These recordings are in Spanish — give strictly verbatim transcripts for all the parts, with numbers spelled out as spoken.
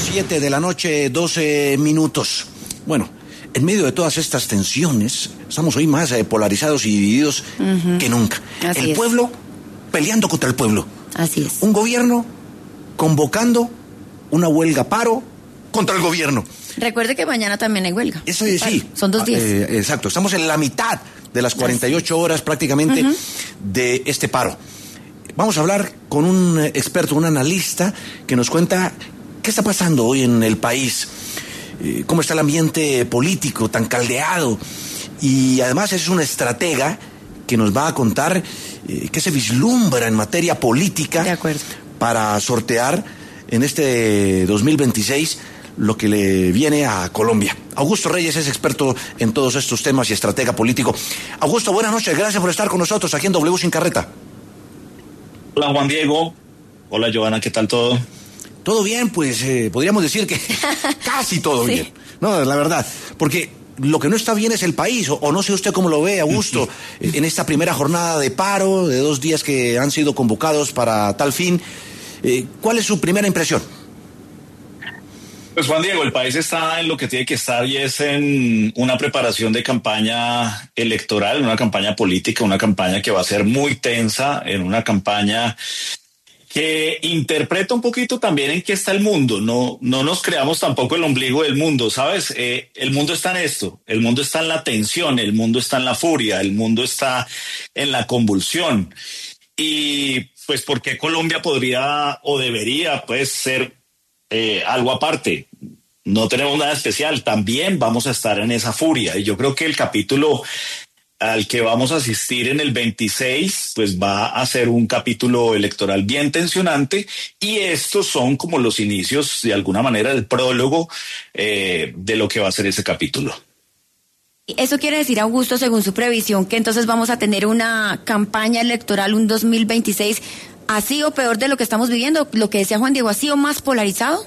Siete de la noche, doce minutos. Bueno, en medio de todas estas tensiones, estamos hoy más eh, polarizados y divididos uh-huh. que nunca. Así el es. pueblo peleando contra el pueblo. Así es. Un gobierno convocando una huelga paro contra el gobierno. Recuerde que mañana también hay huelga. Eso es, sí. Son dos días. Eh, exacto, estamos en la mitad de las cuarenta y ocho horas prácticamente uh-huh. de este paro. Vamos a hablar con un experto, un analista que nos cuenta qué está pasando hoy en el país, eh, cómo está el ambiente político tan caldeado, y además es un estratega que nos va a contar eh, qué se vislumbra en materia política de acuerdo. Para sortear en este dos mil veintiséis lo que le viene a Colombia. Augusto Reyes es experto en todos estos temas y estratega político. Augusto, buenas noches, gracias por estar con nosotros aquí en W Sin Carreta. Hola Juan Diego, hola Joana, ¿qué tal todo? Todo bien, pues eh, podríamos decir que casi todo sí. bien, no, la verdad, porque lo que no está bien es el país, o, o no sé usted cómo lo ve, Augusto, en esta primera jornada de paro, de dos días que han sido convocados para tal fin, eh, ¿cuál es su primera impresión? Pues Juan Diego, el país está en lo que tiene que estar y es en una preparación de campaña electoral, una campaña política, una campaña que va a ser muy tensa, en una campaña que interpreta un poquito también en qué está el mundo. No, no nos creamos tampoco el ombligo del mundo, ¿sabes? Eh, el mundo está en esto, el mundo está en la tensión, el mundo está en la furia, el mundo está en la convulsión. Y pues, ¿por qué Colombia podría o debería pues ser Eh, algo aparte? No tenemos nada especial, también vamos a estar en esa furia, y yo creo que el capítulo al que vamos a asistir en el veintiséis pues va a ser un capítulo electoral bien tensionante, y estos son como los inicios, de alguna manera, el prólogo eh, de lo que va a ser ese capítulo. Eso quiere decir, Augusto, según su previsión, que entonces vamos a tener una campaña electoral, un dos mil veintiséis así o peor de lo que estamos viviendo, lo que decía Juan Diego, así o más polarizado.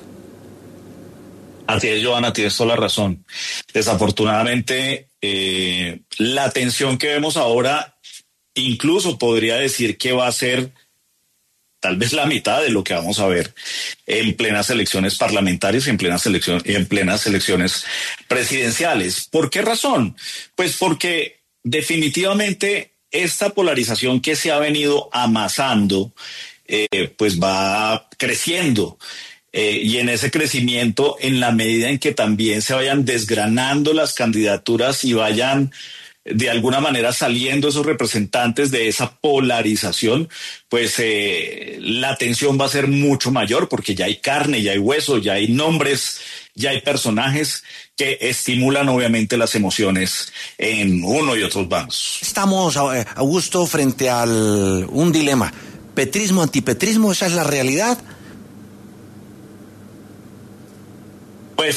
Así es, Joana, tienes toda la razón. Desafortunadamente, eh, la tensión que vemos ahora, incluso podría decir que va a ser tal vez la mitad de lo que vamos a ver en plenas elecciones parlamentarias y en plenas elecciones, en plenas elecciones presidenciales. ¿Por qué razón? Pues porque definitivamente esta polarización que se ha venido amasando, eh, pues va creciendo. Eh, y en ese crecimiento, en la medida en que también se vayan desgranando las candidaturas y vayan de alguna manera saliendo esos representantes de esa polarización, pues eh, la tensión va a ser mucho mayor, porque ya hay carne, ya hay hueso, ya hay nombres, ya hay personajes que estimulan obviamente las emociones en uno y otros bandos. Estamos, Augusto, frente a un dilema. ¿Petrismo, antipetrismo? ¿Esa es la realidad? Pues,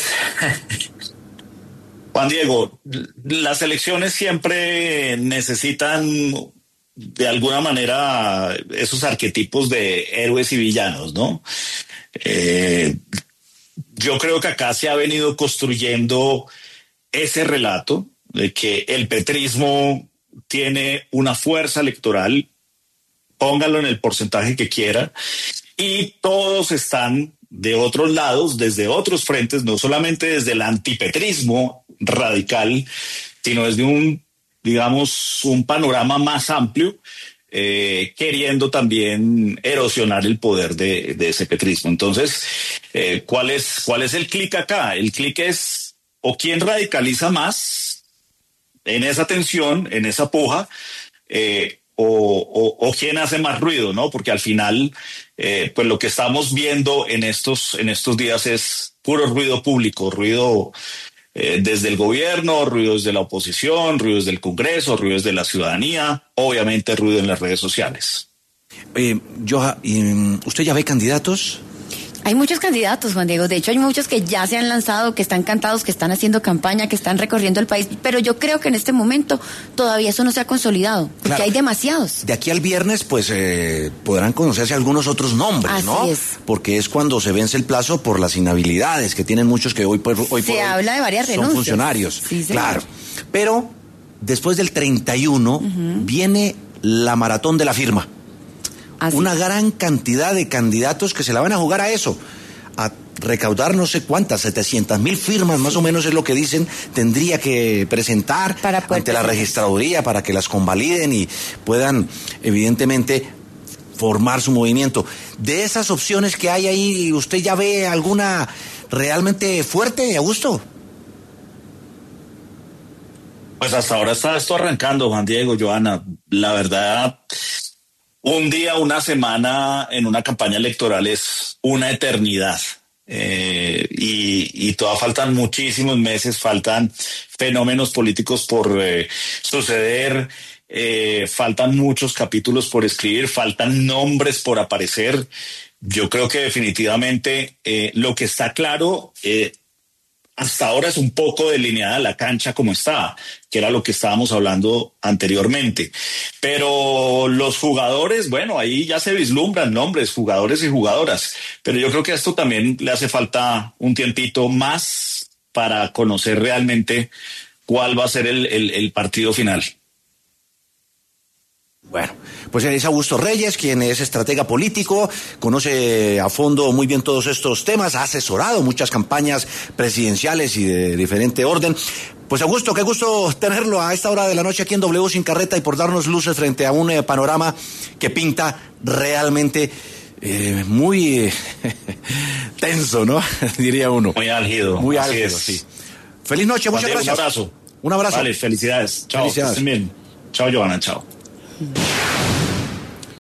Juan Diego, las elecciones siempre necesitan de alguna manera esos arquetipos de héroes y villanos, ¿no? Eh, yo creo que acá se ha venido construyendo ese relato de que el petrismo tiene una fuerza electoral, póngalo en el porcentaje que quiera, y todos están de otros lados, desde otros frentes, no solamente desde el antipetrismo radical, sino desde un, digamos, un panorama más amplio, eh, queriendo también erosionar el poder de, de ese petrismo. Entonces, eh, ¿cuál es, cuál es el clic acá? El clic es o quién radicaliza más en esa tensión, en esa puja, eh, O, o, o quién hace más ruido, ¿no? Porque al final, eh, pues lo que estamos viendo en estos, en estos días es puro ruido público, ruido eh, desde el gobierno, ruido desde la oposición, ruido desde el Congreso, ruido desde la ciudadanía, obviamente ruido en las redes sociales. Eh, Joa, ¿usted ya ve candidatos? Hay muchos candidatos, Juan Diego. De hecho, hay muchos que ya se han lanzado, que están cantados, que están haciendo campaña, que están recorriendo el país. Pero yo creo que en este momento todavía eso no se ha consolidado, porque claro, hay demasiados. De aquí al viernes, pues, eh, podrán conocerse algunos otros nombres, Así ¿no? es. Porque es cuando se vence el plazo por las inhabilidades que tienen muchos que hoy por hoy, se por habla hoy de varias son renuncias. funcionarios. Sí, claro. Pero después del treinta y uno uh-huh. viene la maratón de la firma. Así. Una gran cantidad de candidatos que se la van a jugar a eso, a recaudar no sé cuántas, setecientas mil firmas más o menos es lo que dicen, tendría que presentar ante la registraduría para que las convaliden y puedan evidentemente formar su movimiento. De esas opciones que hay ahí, ¿usted ya ve alguna realmente fuerte, Augusto? Pues hasta ahora está esto arrancando, Juan Diego, Joana. La verdad, un día, una semana en una campaña electoral es una eternidad. Eh, y, y todavía faltan muchísimos meses, faltan fenómenos políticos por eh, suceder, eh, faltan muchos capítulos por escribir, faltan nombres por aparecer. Yo creo que definitivamente eh, lo que está claro eh, hasta ahora es un poco delineada la cancha como está, que era lo que estábamos hablando anteriormente. Pero los jugadores, bueno, ahí ya se vislumbran nombres, jugadores y jugadoras. Pero yo creo que a esto también le hace falta un tiempito más para conocer realmente cuál va a ser el, el, el partido final. Bueno, pues es Augusto Reyes, quien es estratega político, conoce a fondo muy bien todos estos temas, ha asesorado muchas campañas presidenciales y de diferente orden. Pues Augusto, qué gusto tenerlo a esta hora de la noche aquí en W Sin Carreta y por darnos luces frente a un eh, panorama que pinta realmente eh, muy eh, tenso, ¿no? Diría uno. Muy álgido. Muy álgido, sí. Feliz noche, muchas gracias. Un abrazo. Un abrazo. Vale, felicidades. Chao. Felicidades. Que estén bien. Chao, Joana, chao. Mm.